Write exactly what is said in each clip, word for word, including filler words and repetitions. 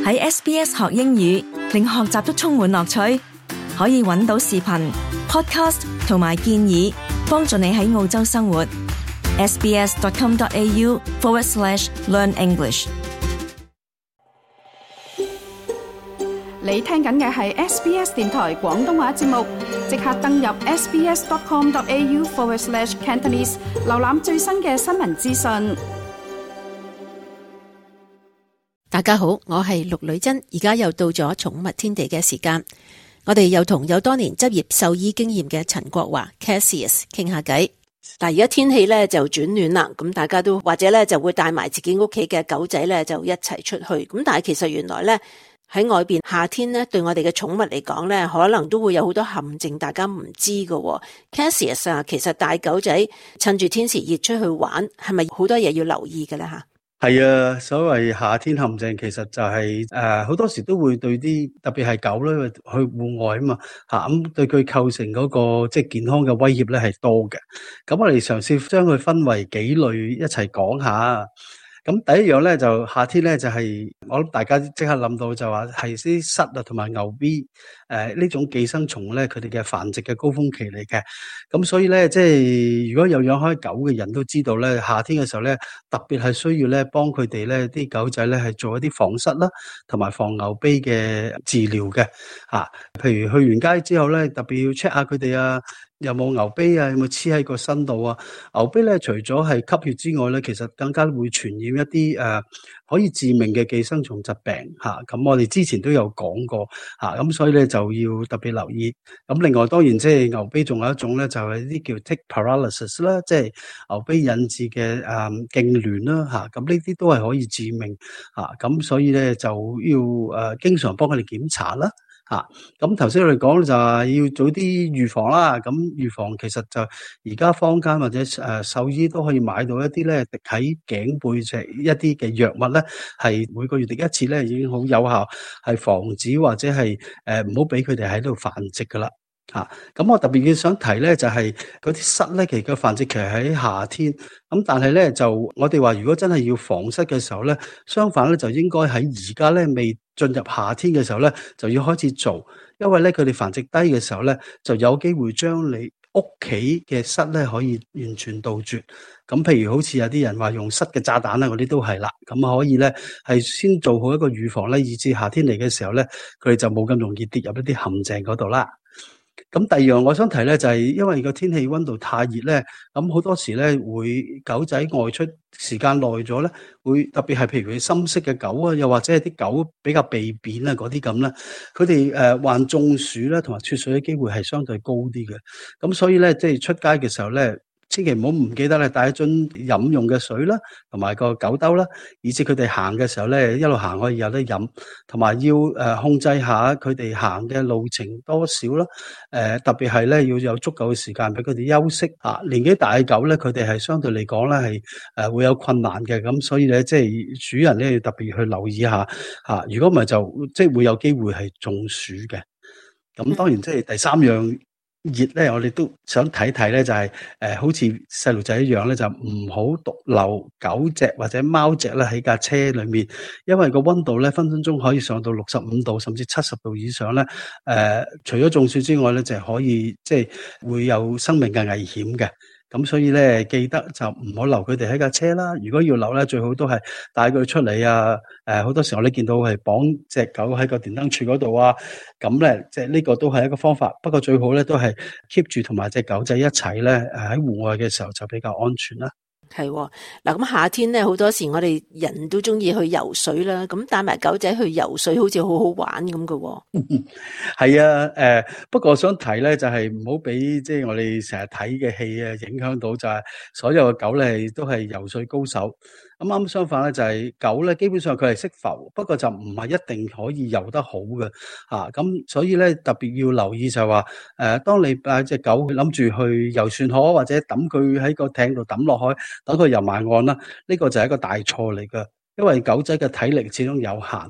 喺 S B S 學英語，令學習都充滿樂趣。可以揾到視頻、podcast 同埋建議，幫助你喺澳洲生活。sbs.com.au forward slash learn English。 你聽緊嘅係 S B S 電台廣東話節目，即刻登入 sbs.com.au forward slash Cantonese， 瀏覽最新嘅新聞資訊。 大家好，我係陸女珍，而家又到咗寵物天地嘅時間，我哋又同有多年執業獸醫經驗嘅陳國華 Cassius 傾下偈。但而家天氣咧就轉暖啦，咁大家都或者咧就會帶埋自己屋企嘅狗仔咧就一齊出去。咁但係其實原來咧喺外邊夏天咧對我哋嘅寵物嚟講咧，可能都會有好多陷阱，大家唔知㗎。Cassius 啊，其實帶狗仔趁住天時熱出去玩，係咪好多嘢要留意嘅咧吓？ 係啊，所謂夏天陷阱其實就係誒好多時都會對啲特別係狗咧去戶外啊嘛吓，咁對佢構成嗰個即係健康嘅威脅咧係多嘅。咁我哋嘗試將佢分為幾類一齊講下。咁第一樣咧就夏天咧就係、是、我諗大家即刻諗到就話係啲虱啊同埋牛 B 誒呢種寄生蟲咧佢哋嘅繁殖嘅高峰期嚟嘅。咁所以咧即係如果有養開狗嘅人都知道咧，夏天嘅時候咧特別係需要咧幫佢哋咧啲狗仔咧係做一啲防虱啦同埋防牛 B 嘅治療嘅吓。譬如去完街之後咧特別要 check 下佢哋啊有冇牛 B 啊，有冇黐喺個身度啊？牛 B 咧，除咗係吸血之外咧，其實更加會傳染一啲誒、呃、可以致命嘅寄生蟲疾病嚇。咁、啊、我哋之前都有講過嚇，咁、啊、所以咧就要特別留意。咁另外當然即係牛 B 仲有一種咧，就係、是、啲叫 tick paralysis 啦，即係牛 B 引致嘅誒痙攣啦嚇。咁呢啲都係可以致命嚇。咁、啊、所以咧就要誒、呃、經常幫佢哋檢查啦。吓，咁頭先我哋講就係要早啲預防啦。咁預防其實就而家坊間或者誒獸醫都可以買到一啲咧滴喺頸背脊一啲嘅藥物咧，係每個月滴一次咧，已經好有效，係防止或者係誒唔好俾佢哋喺度繁殖噶啦。吓，咁我特別要想提咧，就係嗰啲虱咧，其實個繁殖期喺夏天，咁但係咧就我哋話如果真係要防虱嘅時候咧，相反咧就應該喺而家咧未進入夏天嘅時候咧，就要開始做，因為咧佢哋繁殖低嘅時候咧，就有機會將你屋企嘅虱咧可以完全杜絕。咁譬如好似有啲人話用虱嘅炸彈啦，嗰啲都係啦，咁可以咧係先做好一個預防咧，以至夏天嚟嘅時候咧，佢哋就冇咁容易跌入一啲陷阱嗰度啦。咁第二樣我想提咧，就係因為個天氣溫度太熱咧，咁好多時咧會狗仔外出時間耐咗咧，會特別係譬如佢深色嘅狗啊，又或者係啲狗比較鼻扁啊嗰啲咁啦，佢哋誒患中暑咧同埋脫水嘅機會係相對高啲嘅。咁所以咧即係出街嘅時候咧，千祈唔好唔記得咧帶一樽飲用嘅水啦，同埋個狗兜啦，以至佢哋行嘅時候咧一路行可以有得飲，同埋要誒控制下佢哋行嘅路程多少啦。誒特別係咧要有足夠嘅時間俾佢哋休息啊。年紀大嘅狗咧，佢哋係相對嚟講咧係誒會有困難嘅，咁所以咧即係主人咧要特別去留意下嚇。如果唔係就即係會有機會係中暑嘅。咁當然即係第三樣。熱咧，我哋都想睇睇咧，就係、是、誒、呃，好似細路仔一樣咧，就唔好獨留狗隻或者貓隻咧喺架車裏面，因為個溫度咧分分鐘可以上到六十五度甚至七十度以上咧。誒、呃，除咗中暑之外咧，就係可以即係、就是、會有生命嘅危險嘅。咁所以咧，記得就唔好留佢哋喺架車啦。如果要留咧，最好都係帶佢出嚟啊。誒、呃，好多時候你見到係綁隻狗喺個電燈柱嗰度啊。咁咧，即係呢個都係一個方法。不過最好咧，都係 keep 住同埋隻狗仔一齊咧。誒，喺戶外嘅時候就比較安全啦。 係嗱，咁夏天咧，好多時我哋人都中意去游水啦。咁帶埋狗仔去游水，好似好好玩咁㗎。 係啊，誒、呃，不過我想提咧，就係唔好俾即係我哋成日睇嘅戲啊，影響到就係所有嘅狗咧都係游水高手。咁啱相反咧，就係、是、狗咧，基本上佢係識浮，不過就唔係一定可以游得好嘅嚇。咁、啊、所以咧，特別要留意就係話，誒、呃，當你帶隻狗諗住去遊船河或者抌佢喺個艇度抌落海，等佢游埋岸啦，呢、這個就係一個大錯嚟㗎，因為狗仔嘅體力始終有限。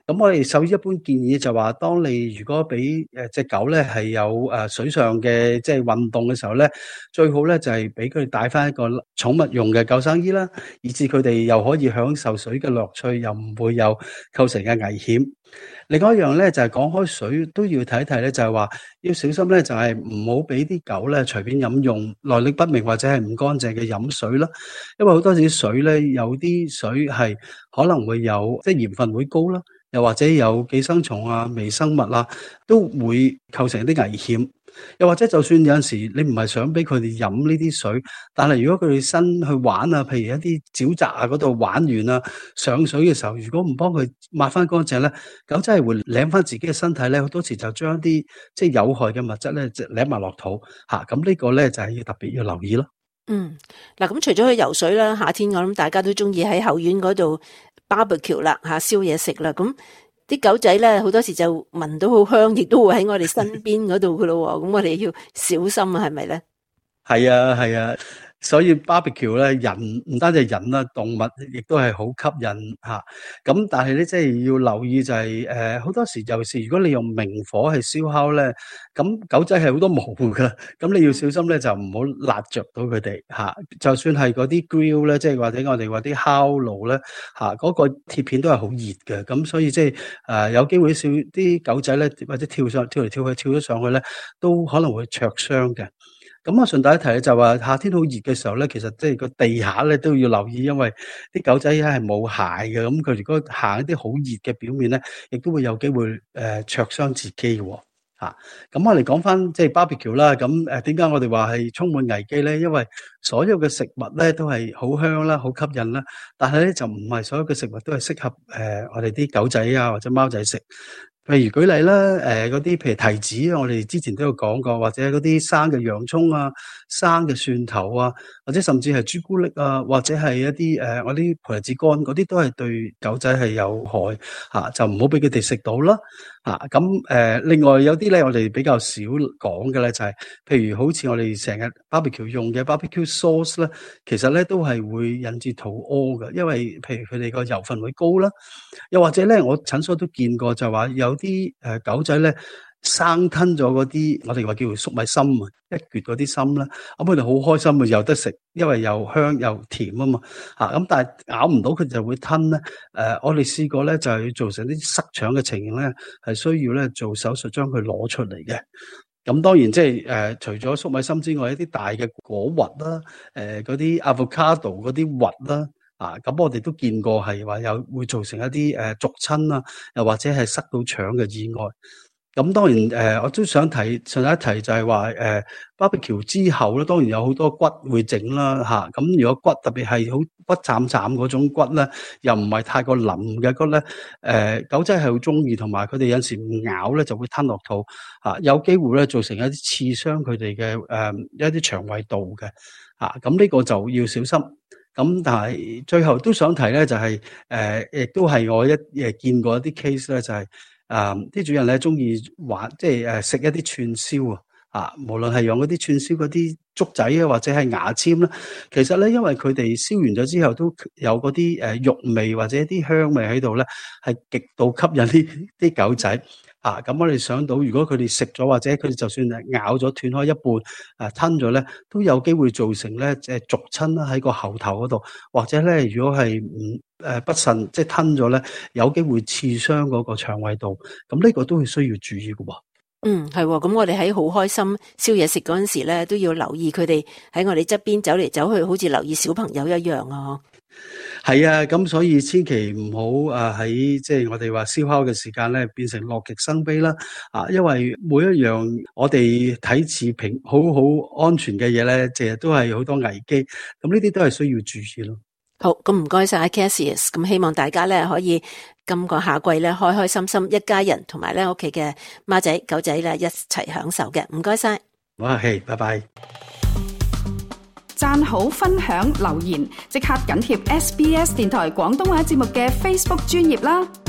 咁我哋獸醫一般建議就話，當你如果俾誒隻狗咧係有誒水上嘅即係運動嘅時候咧，最好咧就係俾佢帶翻一個寵物用嘅救生衣啦，以至佢哋又可以享受水嘅樂趣，又唔會有構成嘅危險。另外一樣咧就係講開水都要睇一睇咧，就係話要小心咧，就係唔好俾啲狗咧隨便飲用來歷不明或者係唔乾淨嘅飲水啦。因為好多時水咧有啲水係可能會有即係鹽分會高啦，又或者有寄生蟲啊、微生物啊，都會構成一啲危險。又或者就算有陣時你唔係想俾佢哋飲呢啲水，但係如果佢哋身去玩啊，譬如一啲沼澤啊嗰度玩完啊上水嘅時候，如果唔幫佢抹翻乾淨咧，狗真係會舐翻自己嘅身體咧，好多時就將啲即係有害嘅物質咧，就舐埋落肚嚇。咁呢個咧就係要特別要留意咯。 嗯，嗱，咁除咗去游水啦，夏天我諗大家都中意喺後院嗰度 barbecue 啦，吓燒嘢食啦，咁啲狗仔咧好多時就聞到好香，亦都會喺我哋身邊嗰度噶咯，咁我哋要小心啊，係咪咧？ 係啊，係啊。所以 barbecue 咧，人唔單止係人啦，動物亦都係好吸引嚇。咁但係咧，即係要留意就係誒好多時，尤其是如果你用明火去燒烤咧，咁狗仔係好多毛㗎，咁你要小心咧，就唔好辣着到佢哋嚇。就算係嗰啲 grill 咧，即係或者我哋話啲烤爐咧嚇，嗰個鐵片都係好熱嘅，咁所以即係誒有機會少啲狗仔咧，或者跳上跳嚟跳去跳咗上去咧，都可能會灼傷嘅。咁啊，順帶一提咧，就話夏天好熱嘅時候咧，其實即係個地下咧都要留意，因為啲狗仔係冇鞋嘅，咁佢如果行一啲好熱嘅表面咧，亦都會有機會誒灼傷自己嘅嚇。咁我哋講翻即係 barbecue 啦，咁誒點解我哋話係充滿危機咧？因為所有嘅食物咧都係好香啦、好吸引啦，但係咧就唔係所有嘅食物都係適合誒我哋啲狗仔啊或者貓仔食。譬如舉例啦，誒嗰啲譬如提子，我哋之前都有講過，或者嗰啲生嘅洋蔥啊、生嘅蒜頭啊，或者甚至係朱古力啊，或者係一啲誒我啲葡提子乾嗰啲，都係對狗仔係有害嚇，就唔好俾佢哋食到啦嚇。咁誒另外有啲咧，我哋比較少講嘅咧，就係譬如好似我哋成日 barbecue 用嘅 barbecue sauce 咧，其實咧都係會引致肚屙嘅，因為譬如佢哋個油分會高啦，又或者咧我診所都見過就話有啲誒狗仔咧生吞咗嗰啲我哋話叫做粟米心啊，一撅嗰啲心啦，咁佢哋好開心啊，有得食，因為又香又甜啊嘛嚇，咁但係咬唔到佢就會吞咧。誒我哋試過咧就係要造成啲塞腸嘅情形咧，係需要咧做手術將佢攞出嚟嘅。咁當然即係誒除咗粟米心之外，一啲大嘅果核啦，誒嗰啲 avocado 嗰啲核啦。啊，咁我哋都見過係話有會造成一啲誒灼親啊，又或者係塞到腸嘅意外。咁當然誒、呃，我都想提順帶一提就係話誒 barbecue 之後咧，當然有好多骨會整啦嚇。咁、啊、如果骨特別係好骨慘慘嗰種骨咧，又唔係太過腍嘅骨咧，誒、呃、狗仔係好中意，同埋佢哋有時唔咬咧就會吞落肚嚇、啊，有機會咧造成一啲刺傷佢哋嘅誒一啲腸胃道嘅嚇。咁、啊、呢個就要小心。咁但係最後都想提咧，就係誒，亦都係我一誒見過一啲 case 咧，就係誒啲主人咧中意玩，即係誒食一啲串燒啊，啊，無論係用嗰啲串燒嗰啲竹仔啊，或者係牙籤啦，其實咧因為佢哋燒完咗之後都有嗰啲誒肉味或者一啲香味喺度咧，係極度吸引啲啲狗仔。啊，咁我哋想到，如果佢哋食咗，或者佢哋就算係咬咗斷開一半，誒吞咗咧，都有機會造成咧誒灼親啦喺個喉頭嗰度，或者咧如果係唔誒不慎即係吞咗咧，有機會刺傷嗰個腸胃道，咁呢個都係需要注意嘅喎。 嗯，係，咁我哋喺好開心燒嘢食嗰陣時咧，都要留意佢哋喺我哋側邊走嚟走去，好似留意小朋友一樣啊。 係啊，咁所以千祈唔好啊喺即係我哋話燒烤嘅時間咧，變成樂極生悲啦。啊，因為每一樣我哋睇似平好好安全嘅嘢咧，其實都係好多危機。咁呢啲都係需要注意咯。 好，咁唔該晒 Cassius， 咁希望大家咧可以今個夏季咧開開心心，一家人同埋咧屋企嘅貓仔狗仔咧一齊享受嘅。唔該晒， 好啊，係，拜拜。 讚好、分享、留言，即刻緊貼 S B S 電台廣東話節目嘅 Facebook 專頁啦！